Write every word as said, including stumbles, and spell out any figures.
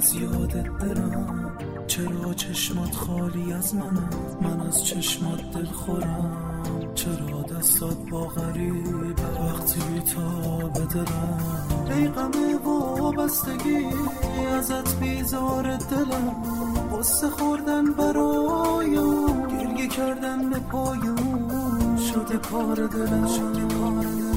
از یادت برم. چرا چشمات خالی از منم، من از چشمات دل خورم. چرا دستات با غریبه وقتی بی تا بدرم. ای غم وابستگی ازت بیزار دلم، قصه خوردن برایم، گریه کردن به پایم، شده کار دلم.